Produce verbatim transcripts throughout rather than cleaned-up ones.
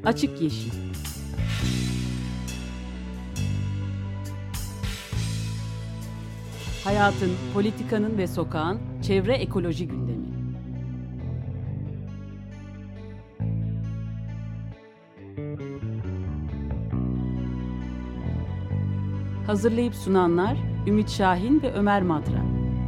Açık Yeşil. Hayatın, politikanın ve sokağın çevre ekoloji gündemi. Hazırlayıp sunanlar Ümit Şahin ve Ömer Madra.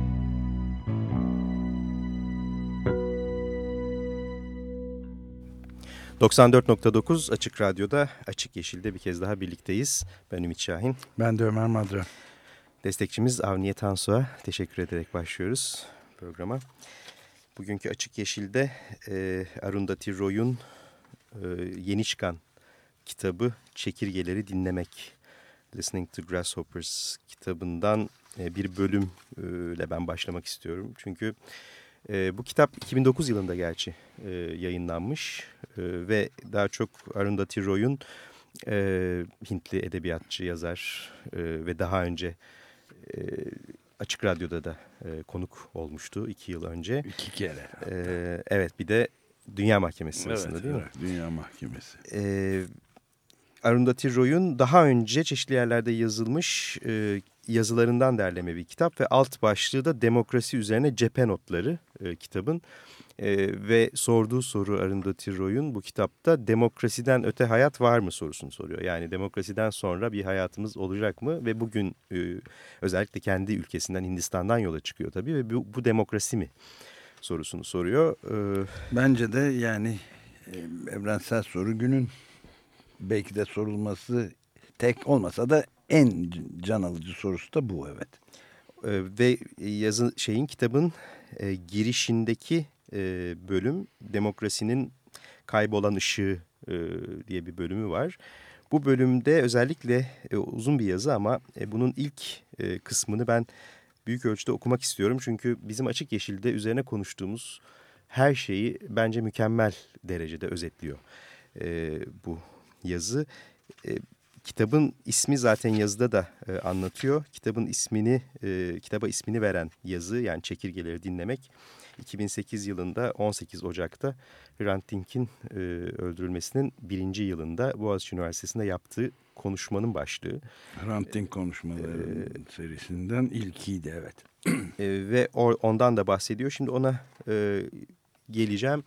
doksan dört nokta dokuz Açık Radyo'da, Açık Yeşil'de bir kez daha birlikteyiz. Ben Ümit Şahin. Ben de Ömer Madra. Destekçimiz Avniye Tansu'ya teşekkür ederek başlıyoruz programa. Bugünkü Açık Yeşil'de e, Arundhati Roy'un e, yeni çıkan kitabı Çekirgeleri Dinlemek, Listening to Grasshoppers kitabından e, bir bölümle ben başlamak istiyorum. Çünkü e, bu kitap iki bin dokuz yılında gerçi e, yayınlanmış e, ve daha çok Arundhati Roy'un e, Hintli edebiyatçı, yazar e, ve daha önce e, Açık Radyo'da da e, konuk olmuştu iki yıl önce. İki kere. E, evet, bir de Dünya Mahkemesi sırasında, evet, değil evet, mi? Dünya Mahkemesi. Evet. Arundhati Roy'un daha önce çeşitli yerlerde yazılmış e, yazılarından derleme bir kitap ve alt başlığı da demokrasi üzerine cephe notları e, kitabın. E, ve sorduğu soru Arundhati Roy'un bu kitapta demokrasiden öte hayat var mı sorusunu soruyor. Yani demokrasiden sonra bir hayatımız olacak mı ve bugün e, özellikle kendi ülkesinden, Hindistan'dan yola çıkıyor tabii ve bu, bu demokrasi mi sorusunu soruyor. E, Bence de yani e, evrensel soru, günün belki de sorulması tek olmasa da en can alıcı sorusu da bu, evet. E, ve yazı şeyin kitabın e, girişindeki e, bölüm demokrasinin kaybolan ışığı e, diye bir bölümü var. Bu bölümde özellikle e, uzun bir yazı ama e, bunun ilk e, kısmını ben büyük ölçüde okumak istiyorum. Çünkü bizim Açık Yeşil'de üzerine konuştuğumuz her şeyi bence mükemmel derecede özetliyor e, bu yazı. E, kitabın ismi zaten yazıda da e, anlatıyor. Kitabın ismini, e, kitaba ismini veren yazı, yani Çekirgeleri Dinlemek, iki bin sekiz yılında on sekiz Ocak'ta Hrant Dink'in e, öldürülmesinin birinci yılında Boğaziçi Üniversitesi'nde yaptığı konuşmanın başlığı. Hrant Dink konuşmaları ee, serisinden ilkiydi, evet. E, ve o, ondan da bahsediyor. Şimdi ona e, geleceğim.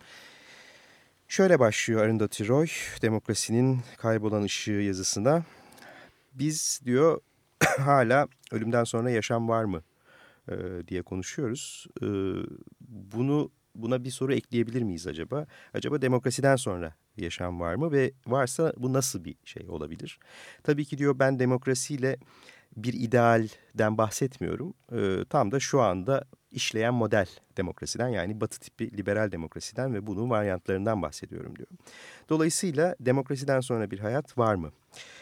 Şöyle başlıyor Arundhati Roy, Demokrasinin Kaybolan Işığı yazısına. Biz, diyor, hala ölümden sonra yaşam var mı e, diye konuşuyoruz. E, bunu buna bir soru ekleyebilir miyiz acaba? Acaba demokrasiden sonra yaşam var mı ve varsa bu nasıl bir şey olabilir? Tabii ki, diyor, ben demokrasiyle bir idealden bahsetmiyorum. E, tam da şu anda işleyen model demokrasiden, yani Batı tipi liberal demokrasiden ve bunun varyantlarından bahsediyorum, diyor. Dolayısıyla demokrasiden sonra bir hayat var mı?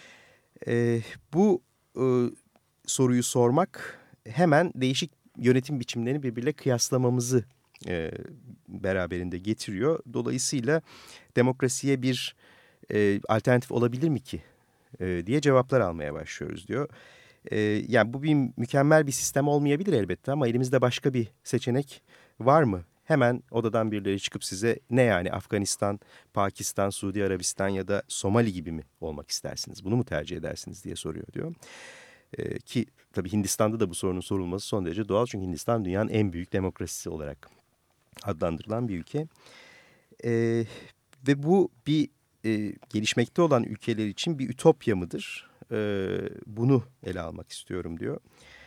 E, bu e, soruyu sormak hemen değişik yönetim biçimlerini birbiriyle kıyaslamamızı e, beraberinde getiriyor. Dolayısıyla demokrasiye bir e, alternatif olabilir mi ki e, diye cevaplar almaya başlıyoruz, diyor. E, yani bu bir mükemmel bir sistem olmayabilir elbette ama elimizde başka bir seçenek var mı? Hemen odadan birileri çıkıp size ne, yani Afganistan, Pakistan, Suudi Arabistan ya da Somali gibi mi olmak istersiniz? Bunu mu tercih edersiniz diye soruyor, diyor. Ee, ki tabii Hindistan'da da bu sorunun sorulması son derece doğal. Çünkü Hindistan dünyanın en büyük demokrasisi olarak adlandırılan bir ülke. Ee, ve bu bir e, gelişmekte olan ülkeler için bir ütopya mıdır? Ee, bunu ele almak istiyorum, diyor.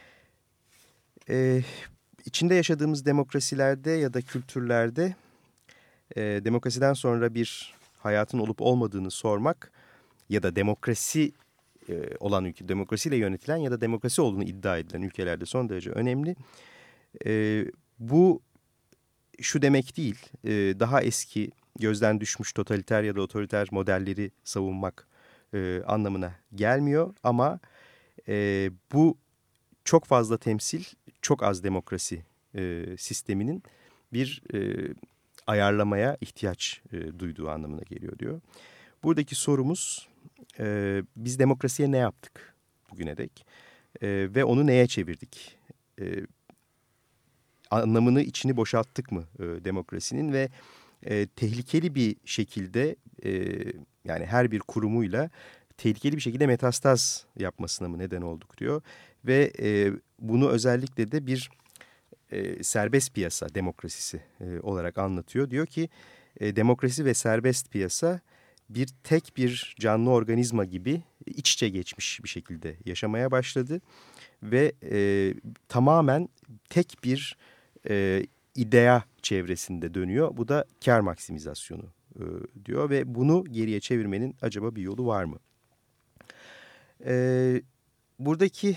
Ee, içinde yaşadığımız demokrasilerde ya da kültürlerde e, demokrasiden sonra bir hayatın olup olmadığını sormak ya da demokrasi e, olan ülke, demokrasiyle yönetilen ya da demokrasi olduğunu iddia edilen ülkelerde son derece önemli. E, bu şu demek değil, e, daha eski gözden düşmüş totaliter ya da otoriter modelleri savunmak e, anlamına gelmiyor ama e, bu çok fazla temsil, çok az demokrasi e, sisteminin bir e, ayarlamaya ihtiyaç e, duyduğu anlamına geliyor, diyor. Buradaki sorumuz, e, biz demokrasiye ne yaptık bugüne dek e, ve onu neye çevirdik? E, anlamını, içini boşalttık mı e, demokrasinin ve e, tehlikeli bir şekilde e, yani her bir kurumuyla tehlikeli bir şekilde metastaz yapmasına mı neden olduk diyor. Ve e, bunu özellikle de bir e, serbest piyasa demokrasisi e, olarak anlatıyor. Diyor ki e, demokrasi ve serbest piyasa bir tek bir canlı organizma gibi iç içe geçmiş bir şekilde yaşamaya başladı. Ve e, tamamen tek bir e, idea çevresinde dönüyor. Bu da kar maksimizasyonu e, diyor ve bunu geriye çevirmenin acaba bir yolu var mı? E, buradaki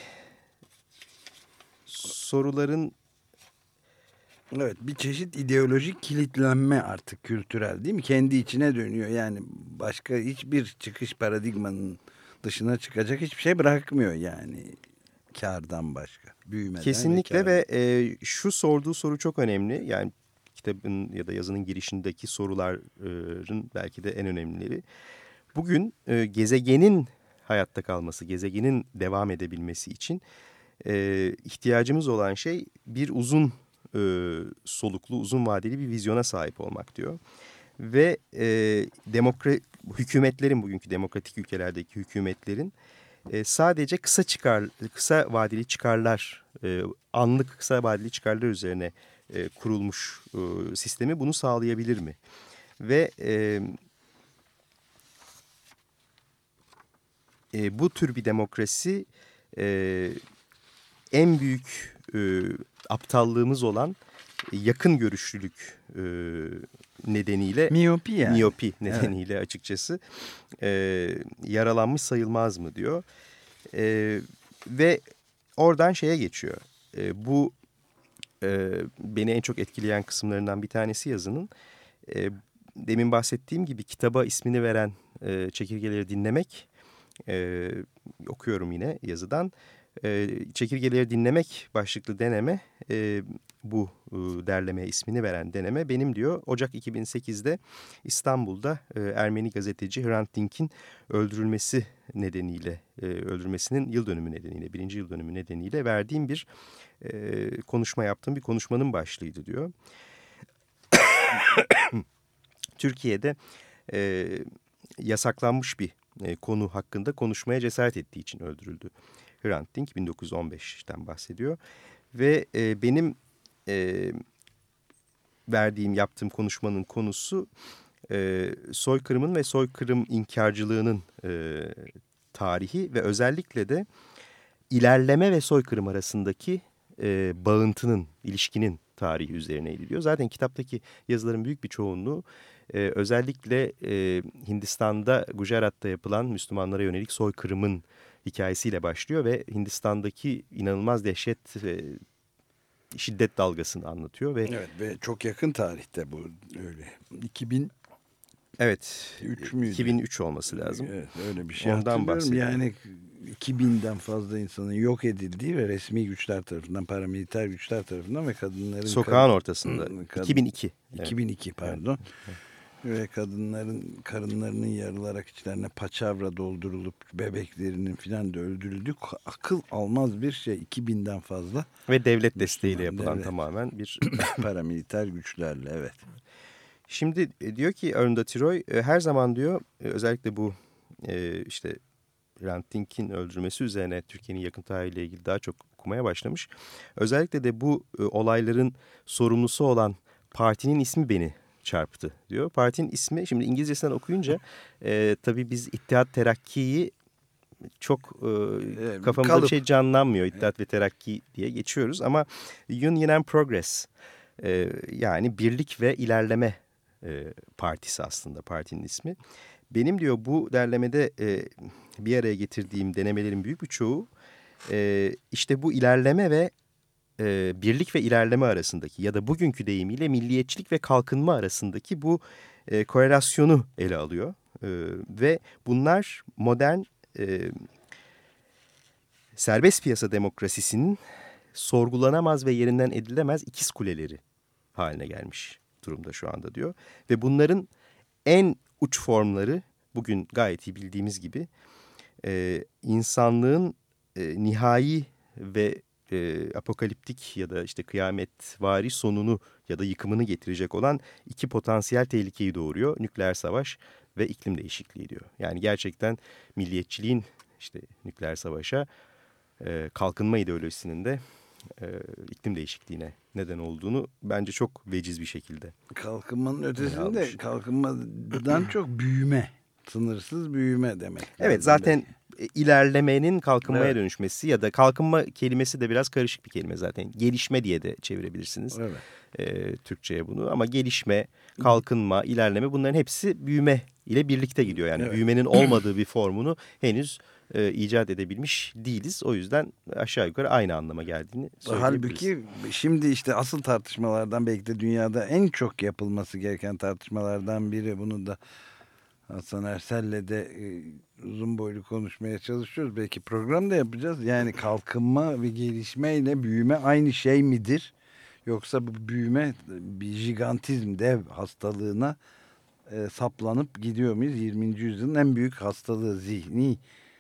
soruların... Evet, bir çeşit ideolojik kilitlenme artık kültürel değil mi? Kendi içine dönüyor. Yani başka hiçbir çıkış paradigmanın dışına çıkacak hiçbir şey bırakmıyor yani. Kârdan başka. Büyümeden Kesinlikle ve, ve e, şu sorduğu soru çok önemli. Yani kitabın ya da yazının girişindeki soruların belki de en önemlileri. Bugün e, gezegenin hayatta kalması, gezegenin devam edebilmesi için e, ihtiyacımız olan şey bir uzun e, soluklu, uzun vadeli bir vizyona sahip olmak diyor. Ve e, demokra hükümetlerin, bugünkü demokratik ülkelerdeki hükümetlerin e, sadece kısa çıkar, kısa vadeli çıkarlar, e, anlık kısa vadeli çıkarlar üzerine e, kurulmuş e, sistemi bunu sağlayabilir mi? Ve e, e, bu tür bir demokrasi e, en büyük e, aptallığımız olan yakın görüşlülük e, nedeniyle, miyopi yani. miyopi nedeniyle evet. açıkçası e, yaralanmış sayılmaz mı diyor. E, ve oradan şeye geçiyor. E, bu e, beni en çok etkileyen kısımlarından bir tanesi yazının. E, demin bahsettiğim gibi kitaba ismini veren e, çekirgeleri dinlemek, e, okuyorum yine yazıdan. E, çekirgeleri dinlemek başlıklı deneme, e, bu e, derlemeye ismini veren deneme benim diyor Ocak iki bin sekizde İstanbul'da e, Ermeni gazeteci Hrant Dink'in öldürülmesi nedeniyle, e, öldürülmesinin yıl dönümü nedeniyle, birinci yıl dönümü nedeniyle verdiğim bir e, konuşma yaptığım bir konuşmanın başlığıydı diyor. Türkiye'de e, yasaklanmış bir e, konu hakkında konuşmaya cesaret ettiği için öldürüldü. Hrant Dink bin dokuz yüz on beşten bahsediyor ve e, benim e, verdiğim, yaptığım konuşmanın konusu e, soykırımın ve soykırım inkarcılığının e, tarihi ve özellikle de ilerleme ve soykırım arasındaki e, bağıntının, ilişkinin tarihi üzerine eğiliyor. Zaten kitaptaki yazıların büyük bir çoğunluğu e, özellikle e, Hindistan'da, Gujarat'ta yapılan Müslümanlara yönelik soykırımın hikayesiyle başlıyor ve Hindistan'daki inanılmaz dehşet ve şiddet dalgasını anlatıyor. Ve evet, ve çok yakın tarihte bu öyle. iki bin Evet, üç müydü? iki bin üç olması lazım. Evet, öyle bir şey Ondan hatırlıyorum. Yani iki binden fazla insanın yok edildiği ve resmi güçler tarafından, paramiliter güçler tarafından ve kadınların... Sokağın ortasında. Kadın, iki bin iki. iki bin iki pardon. Evet. Ve kadınların karınlarının yarılarak içlerine paçavra doldurulup bebeklerinin filan da öldürüldük. Akıl almaz bir şey. iki binden fazla. Ve devlet desteğiyle yapılan devlet. Tamamen bir... paramiliter güçlerle, evet. Şimdi diyor ki Arundhati Roy, her zaman diyor özellikle bu işte Hrant Dink'in öldürülmesi üzerine Türkiye'nin yakın tarihiyle ilgili daha çok okumaya başlamış. Özellikle de bu olayların sorumlusu olan partinin ismi beni çarptı diyor. Partinin ismi, şimdi İngilizcesinden okuyunca e, tabii biz İttihat Terakki'yi çok e, kafamızda Kalıp. bir şey canlanmıyor. İttihat ve Terakki diye geçiyoruz ama Union and Progress e, yani Birlik ve İlerleme e, Partisi aslında partinin ismi. Benim diyor bu derlemede e, bir araya getirdiğim denemelerin büyük bir çoğu e, işte bu ilerleme ve e, birlik ve ilerleme arasındaki ya da bugünkü deyimiyle milliyetçilik ve kalkınma arasındaki bu e, korelasyonu ele alıyor. E, ve bunlar modern e, serbest piyasa demokrasisinin sorgulanamaz ve yerinden edilemez ikiz kuleleri haline gelmiş durumda şu anda diyor. Ve bunların en uç formları bugün gayet iyi bildiğimiz gibi e, insanlığın e, nihai ve e, apokaliptik ya da işte kıyametvari sonunu ya da yıkımını getirecek olan iki potansiyel tehlikeyi doğuruyor. Nükleer savaş ve iklim değişikliği diyor. Yani gerçekten milliyetçiliğin işte nükleer savaşa, e, kalkınma ideolojisinin de e, iklim değişikliğine neden olduğunu bence çok veciz bir şekilde. Kalkınmanın ötesinde kalkınmadan çok büyüme, sınırsız büyüme demek. Evet, zaten ilerlemenin kalkınmaya evet. dönüşmesi ya da kalkınma kelimesi de biraz karışık bir kelime zaten. Gelişme diye de çevirebilirsiniz evet. e, Türkçe'ye bunu, ama gelişme, kalkınma, ilerleme, bunların hepsi büyüme ile birlikte gidiyor. Yani evet. Büyümenin olmadığı bir formunu henüz e, icat edebilmiş değiliz. O yüzden aşağı yukarı aynı anlama geldiğini söyleyebiliriz. Halbuki şimdi işte asıl tartışmalardan, belki de dünyada en çok yapılması gereken tartışmalardan biri, bunu da Hasan Ersel'le de e, uzun boylu konuşmaya çalışıyoruz. Belki programda yapacağız. Yani kalkınma ve gelişmeyle büyüme aynı şey midir? Yoksa bu büyüme bir jigantizm, dev hastalığına e, saplanıp gidiyor muyuz? yirminci yüzyılın en büyük hastalığı, zihni,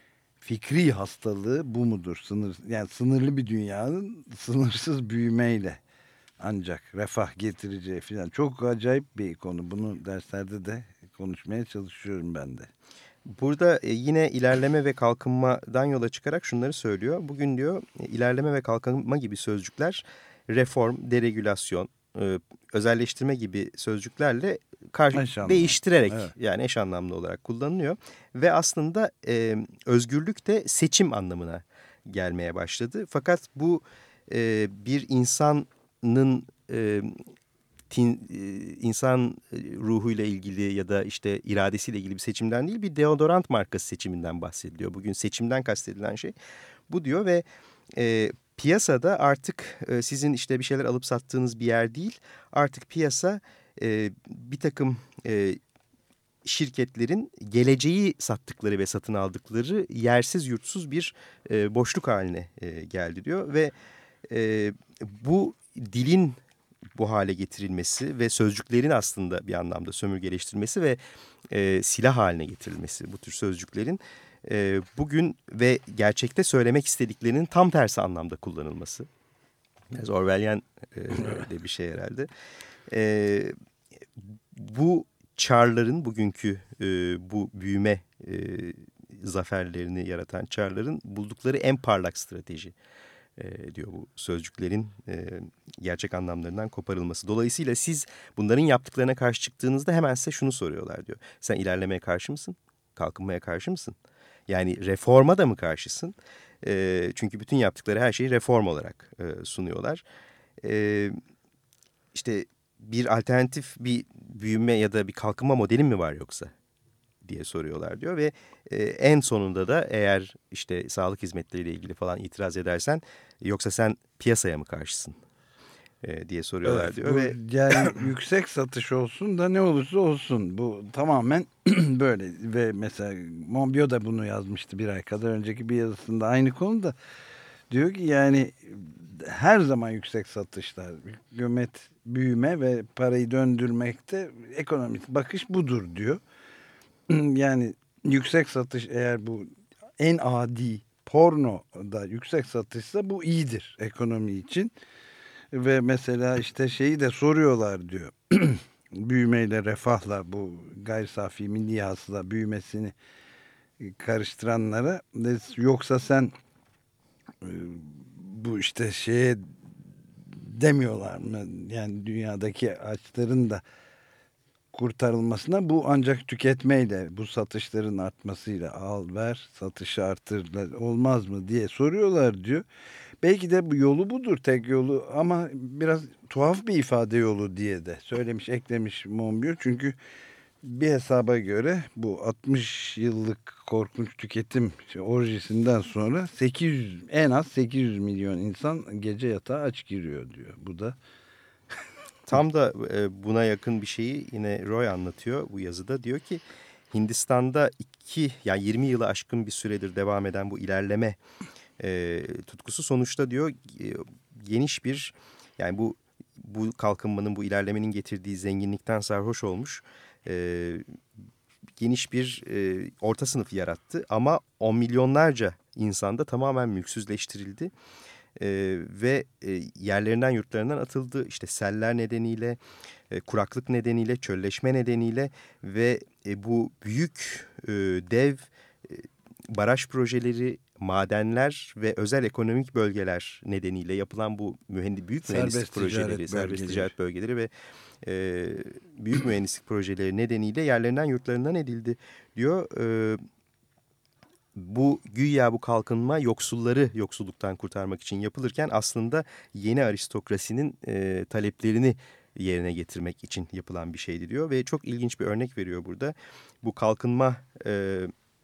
fikri hastalığı bu mudur? Sınır, yani sınırlı bir dünyanın sınırsız büyümeyle ancak refah getireceği falan. Çok acayip bir konu. Bunu derslerde de konuşmaya çalışıyorum ben de. Burada yine ilerleme ve kalkınmadan yola çıkarak şunları söylüyor. Bugün diyor ilerleme ve kalkınma gibi sözcükler reform, deregülasyon, özelleştirme gibi sözcüklerle karşı değiştirerek, evet. Yani eş anlamlı olarak kullanılıyor. Ve aslında e, özgürlük de seçim anlamına gelmeye başladı. Fakat bu e, bir insanın e, tin, e, insan ruhuyla ilgili ya da işte iradesiyle ilgili bir seçimden değil, bir deodorant markası seçiminden bahsediliyor. Bugün seçimden kastedilen şey bu diyor ve e, piyasada artık e, sizin işte bir şeyler alıp sattığınız bir yer değil. Artık piyasa e, bir takım e, şirketlerin geleceği sattıkları ve satın aldıkları yersiz yurtsuz bir e, boşluk haline e, geldi diyor. Ve e, bu dilin bu hale getirilmesi ve sözcüklerin aslında bir anlamda sömürgeleştirilmesi ve e, silah haline getirilmesi, bu tür sözcüklerin e, bugün ve gerçekte söylemek istediklerinin tam tersi anlamda kullanılması. Biraz Orwellian e, de bir şey herhalde. E, bu çarların, bugünkü e, bu büyüme e, zaferlerini yaratan çarların buldukları en parlak strateji. E, diyor bu sözcüklerin e, gerçek anlamlarından koparılması. Dolayısıyla siz bunların yaptıklarına karşı çıktığınızda hemen size şunu soruyorlar diyor. Sen ilerlemeye karşı mısın? Kalkınmaya karşı mısın? Yani reforma da mı karşısın? E, çünkü bütün yaptıkları her şeyi reform olarak e, sunuyorlar. E, işte bir alternatif bir büyüme ya da bir kalkınma modelin mi var yoksa diye soruyorlar diyor ve e, en sonunda da eğer işte sağlık hizmetleriyle ilgili falan itiraz edersen yoksa sen piyasaya mı karşısın e, diye soruyorlar evet, diyor. Ve yani yüksek satış olsun da ne olursa olsun bu tamamen böyle ve mesela Monbiot da bunu yazmıştı bir ay kadar önceki bir yazısında aynı konuda. Diyor ki yani her zaman yüksek satışlar, hükümet büyüme ve parayı döndürmekte ekonomik bakış budur diyor. Yani yüksek satış eğer bu en adi porno da yüksek satışsa bu iyidir ekonomi için. Ve mesela işte şeyi de soruyorlar diyor. Büyümeyle refahla bu gayri safi milli hasıla büyümesini karıştıranlara yoksa sen bu işte şeye demiyorlar mı? Yani dünyadaki açların da kurtarılmasına bu ancak tüketmeyle, bu satışların artmasıyla al ver satışı artır olmaz mı diye soruyorlar diyor. Belki de bu yolu budur, tek yolu, ama biraz tuhaf bir ifade yolu diye de söylemiş, eklemiş Monbiot. Çünkü bir hesaba göre bu altmış yıllık korkunç tüketim orjisinden sonra sekiz yüz, en az sekiz yüz milyon insan gece yatağa aç giriyor diyor. Bu da tam da buna yakın bir şeyi yine Roy anlatıyor bu yazıda. Diyor ki Hindistan'da iki yani yirmi yılı aşkın bir süredir devam eden bu ilerleme e, tutkusu sonuçta diyor e, geniş bir yani bu bu kalkınmanın, bu ilerlemenin getirdiği zenginlikten sarhoş olmuş e, geniş bir e, orta sınıf yarattı. Ama on milyonlarca insanda tamamen mülksüzleştirildi. e, ve e, yerlerinden yurtlarından atıldı. İşte seller nedeniyle, e, kuraklık nedeniyle, çölleşme nedeniyle ve e, bu büyük e, dev e, baraj projeleri, madenler ve özel ekonomik bölgeler nedeniyle yapılan bu mühendis, büyük Serbest mühendislik projeleri, ticaret serbest bölgeleri. ticaret bölgeleri ve e, büyük mühendislik projeleri nedeniyle yerlerinden yurtlarından edildi diyor. E, bu güya bu kalkınma yoksulları yoksulluktan kurtarmak için yapılırken aslında yeni aristokrasinin e, taleplerini yerine getirmek için yapılan bir şeydi diyor. Ve çok ilginç bir örnek veriyor burada. Bu kalkınma e,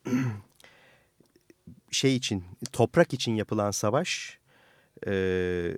şey için, toprak için yapılan savaş e,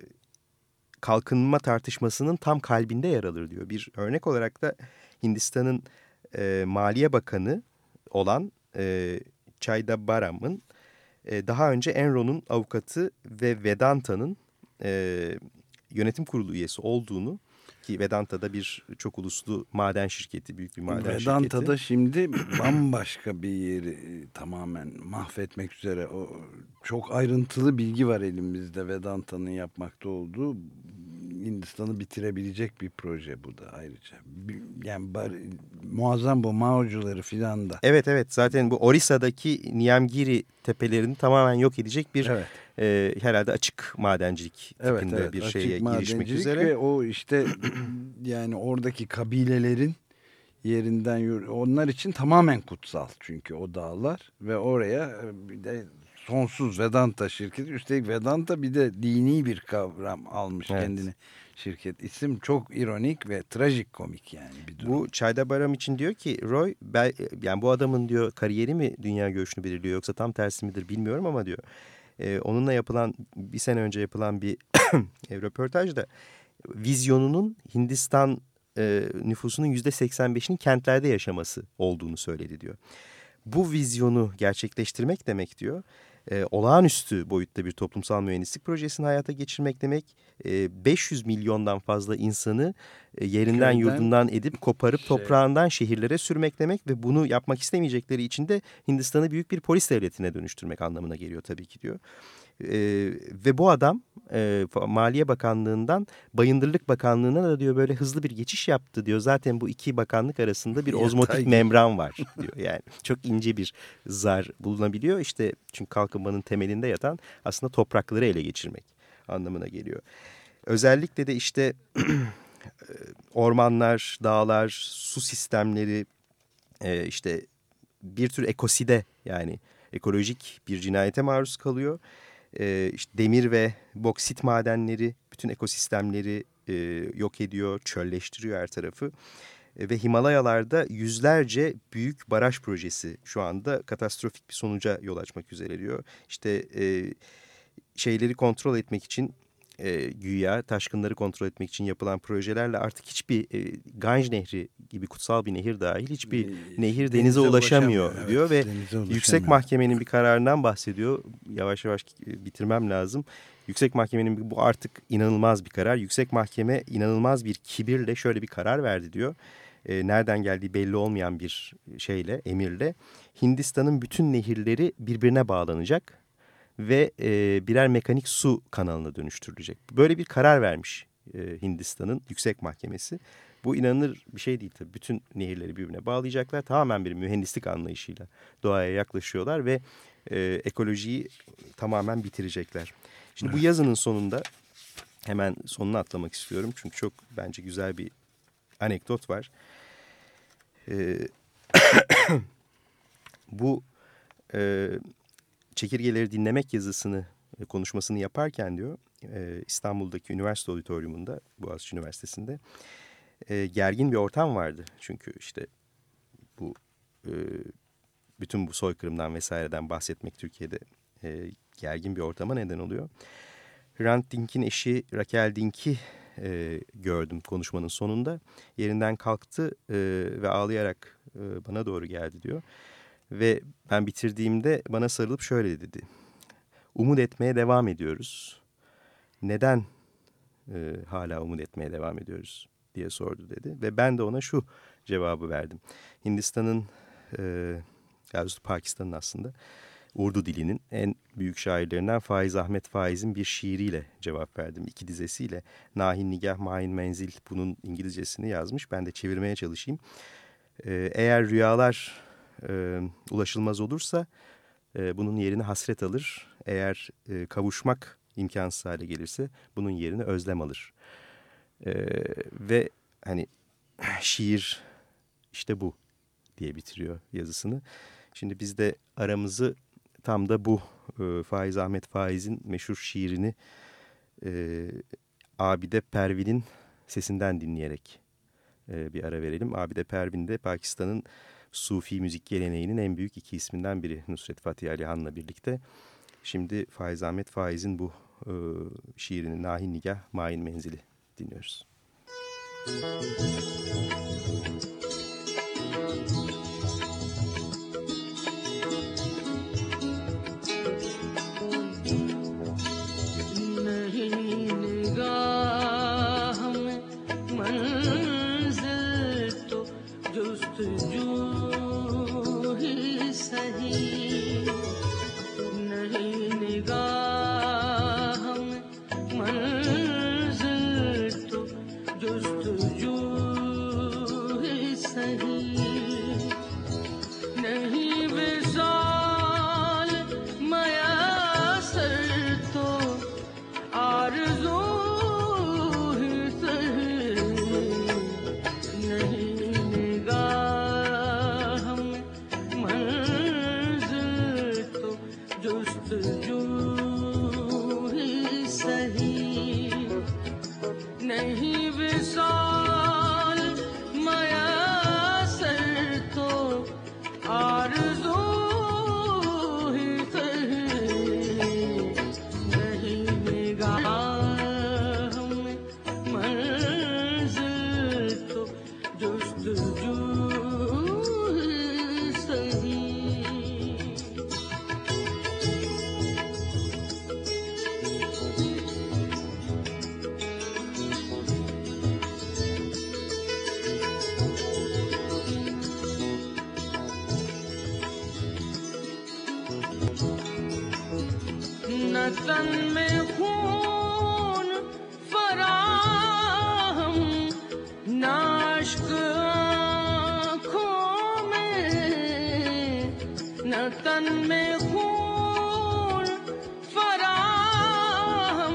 kalkınma tartışmasının tam kalbinde yer alır diyor. Bir örnek olarak da Hindistan'ın e, Maliye Bakanı olan e, Chidambaram'ın e, daha önce Enron'un avukatı ve Vedanta'nın e, yönetim kurulu üyesi olduğunu, ki Vedanta'da bir çok uluslu maden şirketi, büyük bir maden Vedanta'da şirketi. Vedanta'da şimdi bambaşka bir yeri tamamen mahvetmek üzere. O çok ayrıntılı bilgi var elimizde Vedanta'nın yapmakta olduğu. Hindistan'ı bitirebilecek bir proje bu da ayrıca. Yani bari, muazzam bu Mao'cuları filan da. Evet evet, zaten bu Orisa'daki Niyamgiri tepelerini tamamen yok edecek bir evet. e, herhalde açık madencilik evet, tipinde evet, bir açık şeye girişmek üzere. Ve o işte yani oradaki kabilelerin yerinden, onlar için tamamen kutsal çünkü o dağlar ve oraya bir de sonsuz Vedanta şirketi, üstelik Vedanta bir de dini bir kavram almış evet. kendini şirket. İsim çok ironik ve trajikomik yani bir durum. Bu Chidambaram için diyor ki Roy, ben, yani bu adamın diyor kariyeri mi dünya görüşünü belirliyor yoksa tam tersi midir bilmiyorum ama diyor e, onunla yapılan bir sene önce yapılan bir röportajda vizyonunun Hindistan e, nüfusunun yüzde seksen beşinin kentlerde yaşaması olduğunu söyledi diyor. Bu vizyonu gerçekleştirmek demek diyor, e, olağanüstü boyutta bir toplumsal mühendislik projesini hayata geçirmek demek, e, beş yüz milyondan fazla insanı e, yerinden Köyden, yurdundan edip koparıp şey, toprağından şehirlere sürmek demek ve bunu yapmak istemeyecekleri için de Hindistan'ı büyük bir polis devletine dönüştürmek anlamına geliyor tabii ki diyor. Ee, ve bu adam e, Maliye Bakanlığı'ndan Bayındırlık Bakanlığı'na da diyor böyle hızlı bir geçiş yaptı diyor. Zaten bu iki bakanlık arasında bir ozmotik membran var diyor. Yani çok ince bir zar bulunabiliyor. İşte çünkü kalkınmanın temelinde yatan aslında toprakları ele geçirmek anlamına geliyor. Özellikle de işte ormanlar, dağlar, su sistemleri, e, işte bir tür ekoside, yani ekolojik bir cinayete maruz kalıyor. Ee, işte demir ve boksit madenleri bütün ekosistemleri e, yok ediyor, çölleştiriyor her tarafı. E, ve Himalayalarda yüzlerce büyük baraj projesi şu anda katastrofik bir sonuca yol açmak üzere diyor. İşte e, şeyleri kontrol etmek için, e, güya taşkınları kontrol etmek için yapılan projelerle artık hiçbir e, Ganj Nehri gibi kutsal bir nehir dahil hiçbir e, nehir denize, denize ulaşamıyor, ulaşamıyor diyor. Evet, ve Yüksek Mahkemenin bir kararından bahsediyor. Yavaş yavaş bitirmem lazım. Yüksek Mahkemenin bu artık inanılmaz bir karar. Yüksek Mahkeme inanılmaz bir kibirle şöyle bir karar verdi diyor. E, nereden geldiği belli olmayan bir şeyle, emirle Hindistan'ın bütün nehirleri birbirine bağlanacak ve e, birer mekanik su kanalına dönüştürülecek. Böyle bir karar vermiş e, Hindistan'ın Yüksek Mahkemesi. Bu inanılır bir şey değil tabii. Bütün nehirleri birbirine bağlayacaklar. Tamamen bir mühendislik anlayışıyla doğaya yaklaşıyorlar ve e, ekolojiyi tamamen bitirecekler. Şimdi bu yazının sonunda hemen sonuna atlamak istiyorum. Çünkü çok bence güzel bir anekdot var. E, bu e, çekirgeleri dinlemek yazısını, konuşmasını yaparken diyor, e, İstanbul'daki üniversite auditoriumunda, Boğaziçi Üniversitesi'nde e, gergin bir ortam vardı. Çünkü işte bu e, bütün bu soykırımdan vesaireden bahsetmek Türkiye'de e, gergin bir ortama neden oluyor. Hrant Dink'in eşi Raquel Dink'i e, gördüm konuşmanın sonunda. Yerinden kalktı e, ve ağlayarak e, bana doğru geldi diyor. Ve ben bitirdiğimde bana sarılıp şöyle dedi. Umut etmeye devam ediyoruz. Neden e, hala umut etmeye devam ediyoruz diye sordu dedi. Ve ben de ona şu cevabı verdim. Hindistan'ın, e, yani Pakistan'ın aslında Urdu dilinin en büyük şairlerinden Faiz Ahmet Faiz'in bir şiiriyle cevap verdim. İki dizesiyle. Nahin Nigah Main Menzil, bunun İngilizcesini yazmış. Ben de çevirmeye çalışayım. Ee, eğer rüyalar e, ulaşılmaz olursa e, bunun yerini hasret alır. Eğer e, kavuşmak imkansız hale gelirse bunun yerini özlem alır. E, ve hani şiir işte bu diye bitiriyor yazısını. Şimdi biz de aramızı tam da bu e, Faiz Ahmet Faiz'in meşhur şiirini e, Abide Pervin'in sesinden dinleyerek e, bir ara verelim. Abide Pervin de Pakistan'ın Sufi müzik geleneğinin en büyük iki isminden biri, Nusret Fatih Ali Han'la birlikte. Şimdi Faiz Ahmet Faiz'in bu e, şiirini Nahin Nigah Main Menzili dinliyoruz. तन में खून फराहम नाश्क आँखों में न तन में खून फराहम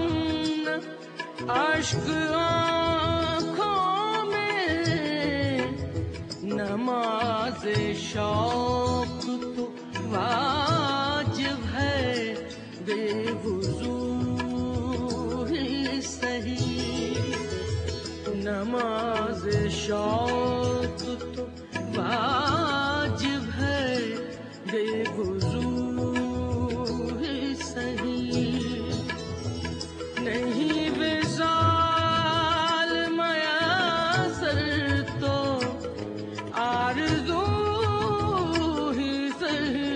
अश्क आँखों में नमाज शौक तो वाजिब है बेवुज़ू ही सही नमाज शौक तो वाजिब है बेवुज़ू ही सही नहीं विसाल मयासर तो आरज़ू ही सही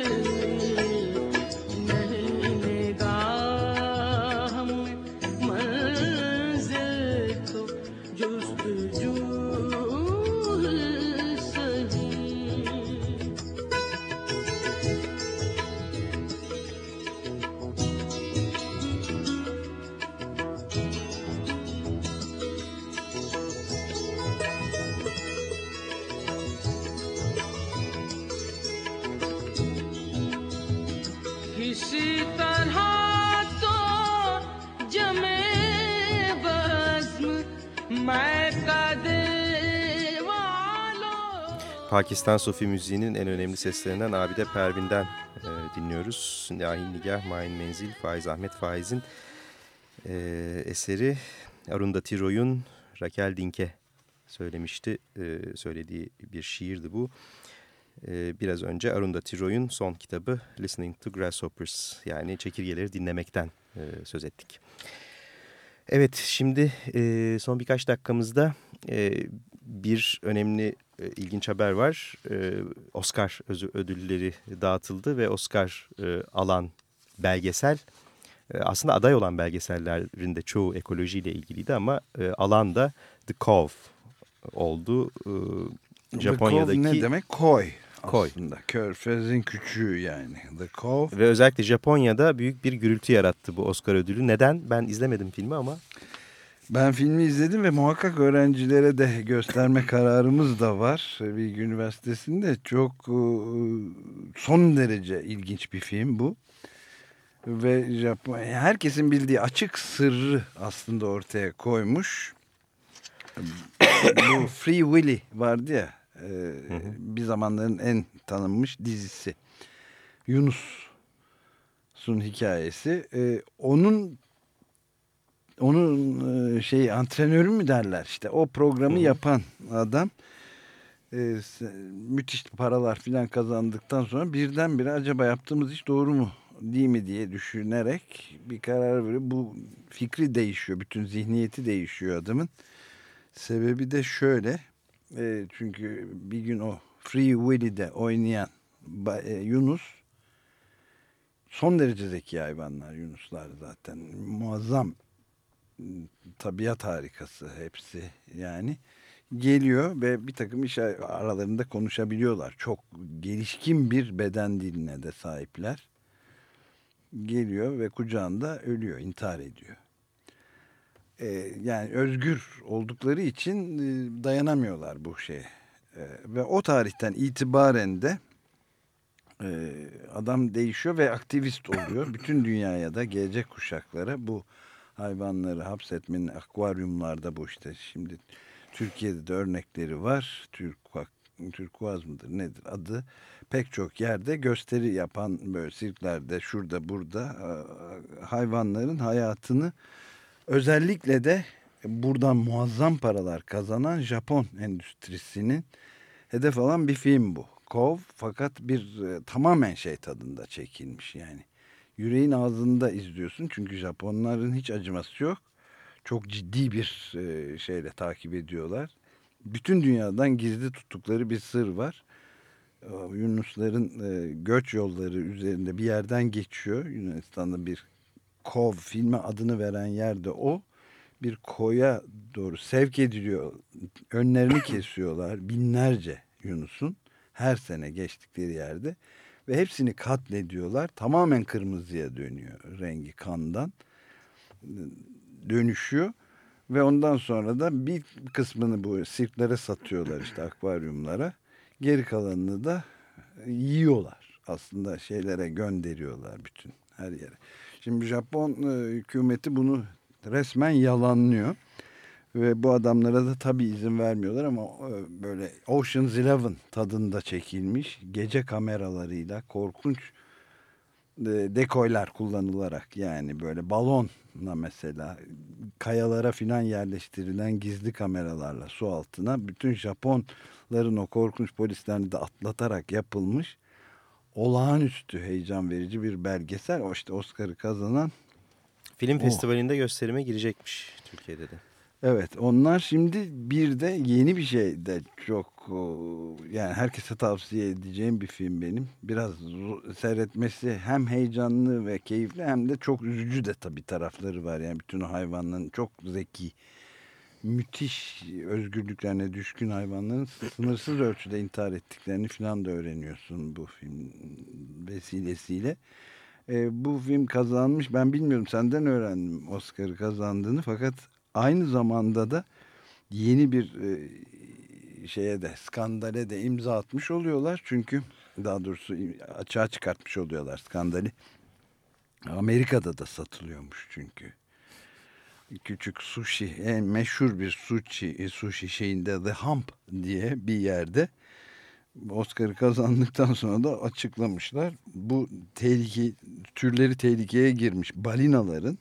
किसी तरह तो जमे बज़्म मैं कदे Pakistan Sufi müziğinin en önemli seslerinden Abide Pervin'den e, dinliyoruz. Nahin Nigah Main Menzil, Faiz Ahmet Faiz'in e, eseri. Arundhati Roy'un Raquel Dink'e söylemişti, e, söylediği bir şiirdi bu. E, biraz önce Arundhati Roy'un son kitabı Listening to Grasshoppers, yani çekirgeleri dinlemekten e, söz ettik. Evet, şimdi e, son birkaç dakikamızda e, bir önemli e, ilginç haber var. E, Oscar ödülleri dağıtıldı ve Oscar e, alan belgesel, e, aslında aday olan belgesellerin de çoğu ekolojiyle ilgiliydi ama e, alan da The Cove oldu. E, Japonya'daki... The Cove ne demek? Koy Koy. Aslında Körfez'in küçüğü yani. The Cove. Ve özellikle Japonya'da büyük bir gürültü yarattı bu Oscar ödülü. Neden? Ben izlemedim filmi ama. Ben filmi izledim ve muhakkak öğrencilere de gösterme kararımız da var. Bilgi Üniversitesi'nde çok son derece ilginç bir film bu. Ve Japonya herkesin bildiği açık sırrı aslında ortaya koymuş. Bu Free Willy vardı ya, e, bir zamanların en tanınmış dizisi. Yunus'un hikayesi. E, onun onun e, şey antrenörü mü derler işte, o programı Hı-hı. yapan adam e, müthiş paralar filan kazandıktan sonra birdenbire acaba yaptığımız iş doğru mu değil mi diye düşünerek bir karar veriyor. Bu fikri değişiyor. Bütün zihniyeti değişiyor adamın. Sebebi de şöyle. E, çünkü bir gün o Free Willy'de oynayan e, Yunus, son derece zeki hayvanlar Yunuslar zaten. Muazzam tabiat harikası hepsi yani. Geliyor ve bir takım iş aralarında konuşabiliyorlar. Çok gelişkin bir beden diline de sahipler. Geliyor ve kucağında ölüyor, intihar ediyor. Ee, yani özgür oldukları için e, dayanamıyorlar bu şeye. Ee, ve o tarihten itibaren de e, adam değişiyor ve aktivist oluyor. Bütün dünyaya da gelecek kuşaklara bu hayvanları hapsetmenin, akvaryumlarda bu işte şimdi Türkiye'de de örnekleri var. Türk Türkuaz mıdır nedir adı? Pek çok yerde gösteri yapan böyle sirklerde şurada burada hayvanların hayatını, özellikle de buradan muazzam paralar kazanan Japon endüstrisinin hedef alan bir film bu. Cove, fakat bir e, tamamen şey tadında çekilmiş yani. Yüreğin ağzında izliyorsun çünkü Japonların hiç acıması yok. Çok ciddi bir e, şeyle takip ediyorlar. Bütün dünyadan gizli tuttukları bir sır var. Yunusların e, göç yolları üzerinde bir yerden geçiyor. Yunanistan'da bir Kov, filme adını veren yerde o. Bir koya doğru sevk ediliyor. Önlerini kesiyorlar. Binlerce Yunus'un her sene geçtikleri yerde. Ve hepsini katlediyorlar. Tamamen kırmızıya dönüyor rengi, kandan. Dönüşüyor. Ve ondan sonra da bir kısmını bu sirklere satıyorlar, işte akvaryumlara. Geri kalanını da yiyorlar. Aslında şeylere gönderiyorlar bütün her yere. Şimdi Japon e, hükümeti bunu resmen yalanlıyor. Ve bu adamlara da tabii izin vermiyorlar ama e, böyle Ocean's Eleven tadında çekilmiş gece kameralarıyla korkunç e, dekoylar kullanılarak, yani böyle balonla mesela kayalara filan yerleştirilen gizli kameralarla su altına bütün Japonların o korkunç polislerini de atlatarak yapılmış olağanüstü heyecan verici bir belgesel. O işte Oscar'ı kazanan. Film oh. festivalinde gösterime girecekmiş Türkiye'de de. Evet, onlar şimdi bir de yeni bir şey de çok, yani herkese tavsiye edeceğim bir film benim. Biraz seyretmesi hem heyecanlı ve keyifli hem de çok üzücü de tabii tarafları var. Yani bütün o hayvanların çok zeki, müthiş özgürlüklerine düşkün hayvanların sınırsız ölçüde intihar ettiklerini falan da öğreniyorsun bu film vesilesiyle. E, bu film kazanmış, ben bilmiyorum, senden öğrendim Oscar'ı kazandığını, fakat aynı zamanda da yeni bir e, şeye de, skandale de imza atmış oluyorlar. Çünkü daha doğrusu açığa çıkartmış oluyorlar skandali. Amerika'da da satılıyormuş çünkü. Küçük sushi, en meşhur bir sushi, sushi şeyinde The Hump diye bir yerde Oscar'ı kazandıktan sonra da açıklamışlar. Bu tehlike, türleri tehlikeye girmiş balinaların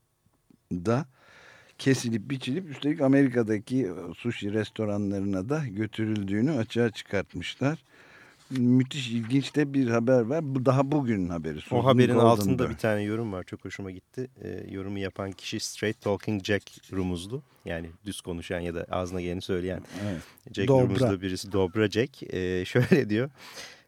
da kesilip biçilip üstelik Amerika'daki sushi restoranlarına da götürüldüğünü açığa çıkartmışlar. Müthiş ilginç de bir haber var. Bu daha bugünün haberi. O haberin altında bir tane yorum var. Çok hoşuma gitti. E, yorumu yapan kişi Straight Talking Jack Rumuzlu. Yani düz konuşan ya da ağzına geleni söyleyen. Evet. Jack Dobra. Rumuzlu birisi. Dobra Jack. E, şöyle diyor.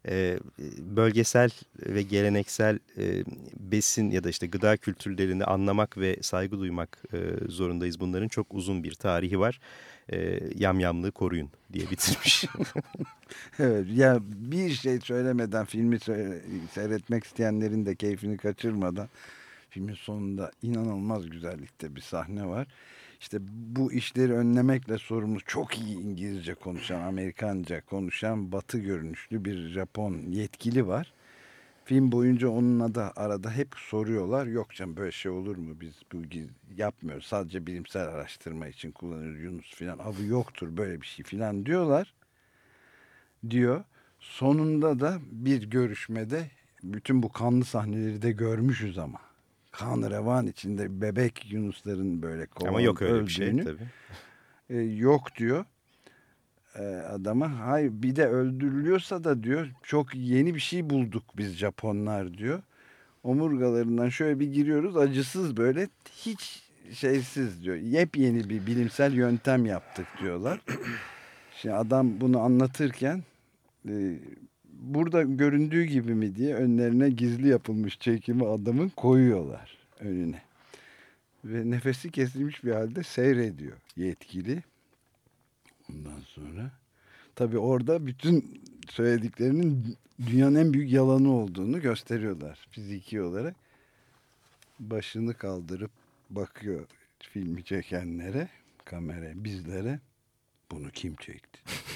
e, bölgesel ve geleneksel e, besin ya da işte gıda kültürlerini anlamak ve saygı duymak e, zorundayız. Bunların çok uzun bir tarihi var. E, yamyamlığı koruyun diye bitirmiş. Evet, ya bir şey söylemeden filmi seyretmek isteyenlerin de keyfini kaçırmadan, filmin sonunda inanılmaz güzellikte bir sahne var. İşte bu işleri önlemekle sorumlu, çok iyi İngilizce konuşan, Amerikanca konuşan, batı görünüşlü bir Japon yetkili var. Film boyunca onunla da arada hep soruyorlar. Yok canım, böyle şey olur mu? Biz bu yapmıyoruz. Sadece bilimsel araştırma için kullanıyoruz Yunus filan. Avı yoktur böyle bir şey filan diyorlar. Diyor. Sonunda da bir görüşmede bütün bu kanlı sahneleri de görmüşüz ama. Kan revan içinde bebek yunusların böyle kovan ama yok öyle öldüğünü, bir şey tabii. E, yok diyor e, adama. Hayır, bir de öldürülüyorsa da diyor çok yeni bir şey bulduk biz Japonlar diyor. Omurgalarından şöyle bir giriyoruz, acısız, böyle hiç şeysiz diyor. Yepyeni bir bilimsel yöntem yaptık diyorlar. Şimdi adam bunu anlatırken e, burada göründüğü gibi mi diye önlerine gizli yapılmış çekimi adamın koyuyorlar önüne. Ve nefesi kesilmiş bir halde seyrediyor yetkili. Ondan sonra tabii orada bütün söylediklerinin dünyanın en büyük yalanı olduğunu gösteriyorlar fiziki olarak. Başını kaldırıp bakıyor filmi çekenlere, kameraya, bizlere. Bunu kim çekti?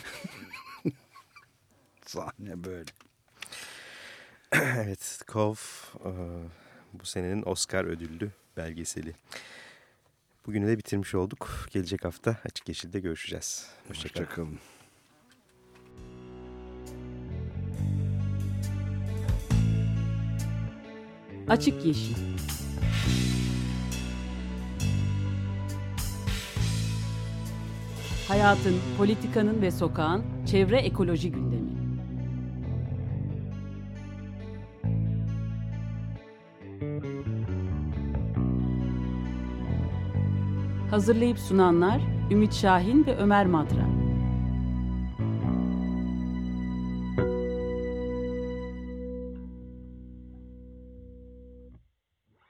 Sahne böyle. Evet, Cove bu senenin Oscar ödüllü belgeseli. Bugünü de bitirmiş olduk. Gelecek hafta Açık Yeşil'de görüşeceğiz. Hoşçakalın. Hoşçakalın. Açık Yeşil. Hayatın, politikanın ve sokağın çevre ekoloji gündemi. Hazırlayıp sunanlar Ümit Şahin ve Ömer Madra.